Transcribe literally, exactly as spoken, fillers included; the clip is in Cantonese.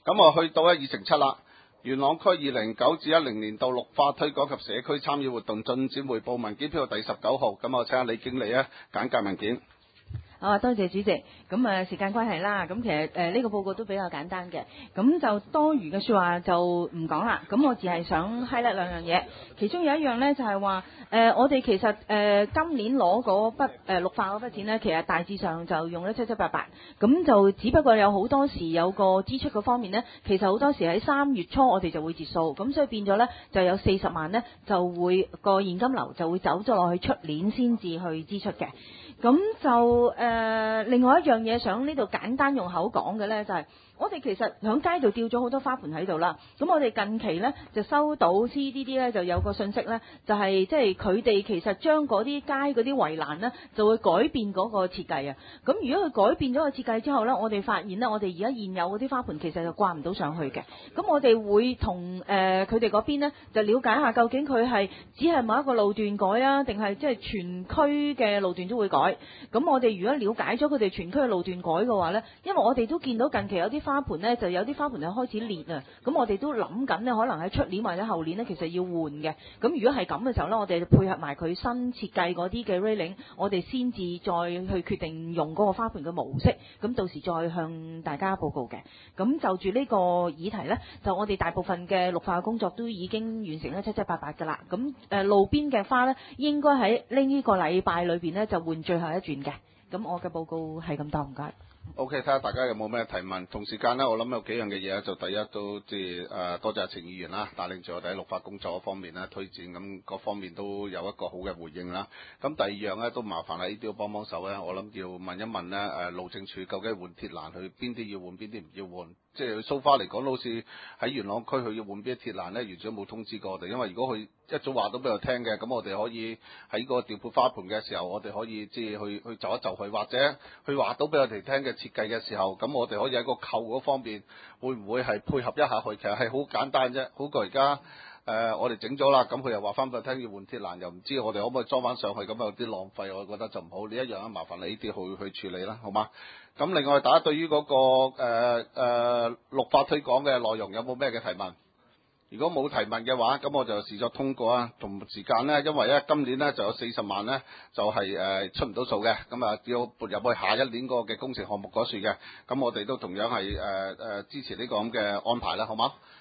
咁我去到咧二乘七啦。元朗區二零九至一零年度綠化推廣及社區參與活動進展彙報文件編號第十九號，咁我請下李經理咧簡介文件。 啊，多謝主席。咁誒時間關係啦，咁其實誒呢、呃這個報告都比較簡單嘅，咁就多餘嘅説話就唔講啦。咁我只係想 highlight 兩樣嘢，其中有一樣呢，就係話誒我哋其實誒、呃、今年攞嗰筆誒、呃、綠化嗰筆錢呢，其實大致上就用得七七八八，咁就只不過有好多時有個支出嗰方面呢，其實好多時喺三月初我哋就會結數，咁所以變咗呢，就有四十萬呢，就會個現金流就會走咗落去出年先至去支出嘅。咁就誒、呃，另外一樣嘢想呢度簡單用口講嘅呢，就係、是、我哋其實響街度吊咗好多花盆喺度啦。咁我哋近期呢，就收到 C D D 呢就有個信息呢，就係即係佢哋其實將嗰啲街嗰啲圍欄呢，就會改變嗰個設計啊。咁如果佢改變咗個設計之後呢，我哋發現呢，我哋而家現有嗰啲花盆其實就掛唔到上去嘅。咁我哋會同誒佢哋嗰邊呢，就了解下究竟佢係只係某一個路段改啊，定係即係全區嘅路段都會改。咁我哋如果了解咗佢哋全區嘅路段改嘅話呢，因為我哋都見到近期有啲花盆呢，就有啲花盆係開始裂啊，咁我哋都諗緊呢，可能喺出年或者後年呢，其實要換嘅。咁如果係咁嘅時候呢，我哋配合埋佢新設計嗰啲嘅 railing， 我哋先至再去決定用嗰個花盆嘅模式，咁到時再向大家報告嘅。咁就住呢個議題呢，就我哋大部分嘅綠化工作都已經完成得七七八八㗎啦。咁誒、呃、路邊嘅花呢，應該喺呢個禮拜裏邊呢，就換最後一轉嘅。咁我嘅報告係咁多，唔該。 OK，睇下大家有冇咩提問。同時間呢，我諗有幾樣嘅嘢，就第一都即係誒多謝阿程議員啦，帶領住我哋喺綠化工作嗰方面咧推薦，咁各方面都有一個好嘅回應啦。咁第二樣咧都麻煩喺呢啲要幫幫手咧，我諗要問一問咧誒路政署究竟換鐵欄去邊啲要換，邊啲唔要換？即係蘇花嚟講，好似喺元朗區佢要換邊啲鐵欄咧，完全冇通知過我哋。因為如果佢一早話到俾我聽嘅，咁我哋可以喺個調配花盆嘅時候，我哋可以即係去去就一就佢，或者佢話到俾我哋聽嘅設計嘅時候，咁我哋可以喺個扣嗰方面，會唔會係配合一下佢？其實係好簡單啫，好過而家誒我哋整咗啦，咁佢又話翻俾我聽要換鐵欄，又唔知我哋可唔可以裝翻上去，咁有啲浪費，我覺得就唔好。呢一樣啊，麻煩你呢啲去去處理啦，好嗎？咁另外大家對於嗰、那個誒誒、呃呃、綠化推廣嘅內容有冇咩嘅提問？如果冇提問嘅話，咁我就視作通過啊。同時間呢，因為咧今年呢就有四十萬呢，就係、是、誒、呃、出唔到數嘅，咁啊要撥入去下一年個嘅工程項目嗰處嘅，咁我哋都同樣係誒誒支持呢個咁嘅安排啦，好嗎？